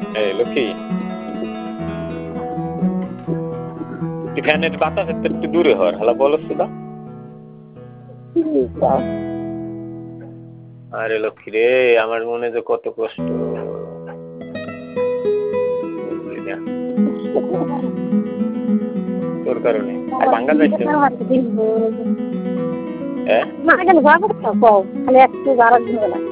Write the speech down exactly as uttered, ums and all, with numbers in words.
এই লক্ষ্মী তুই ফ্যানের বাতাস একটু দূরে হর হালা বলস তো আরে লক্ষ্মী রে আমার মনে যে কত কষ্ট তোর কারণে আর বাঙ্গাল যাইতে হ্যাঁ মা কেন যাবো তো খালি একটু আর একদিন বেলা